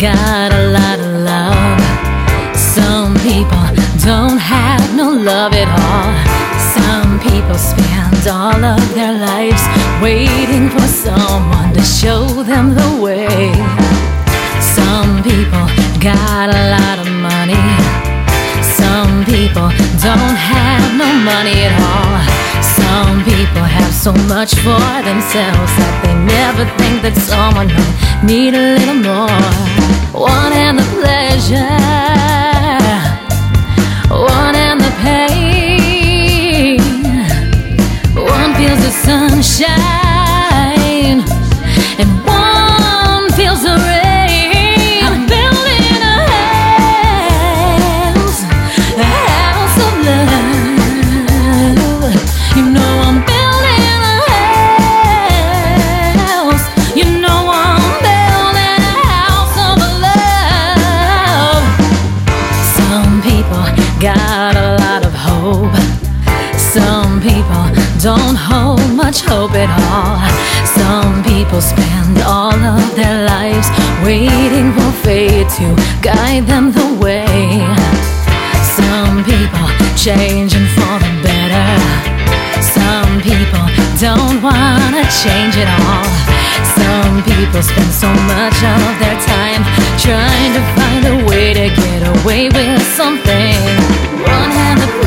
got a lot of love. Some people don't have no love at all. Some people spend all of their lives waiting for someone to show them the way. Some people got a lot of money. Some people don't have no money at all. Some people have so much for themselves that they never think that someone might need a little more. One and the pleasure, one and the pain. One feels the sunshine, and one feels the rain. I'm building a house of love. You know I'm building a house. You know I'm building a house of love. Some people got a lot of hope. Some people don't hold much hope at all. Some people spend all of their lives waiting for fate to guide them the way. Some people changing for the better. Some people don't wanna change at all. Some people spend so much of their time trying to find a way to get away with something. One hand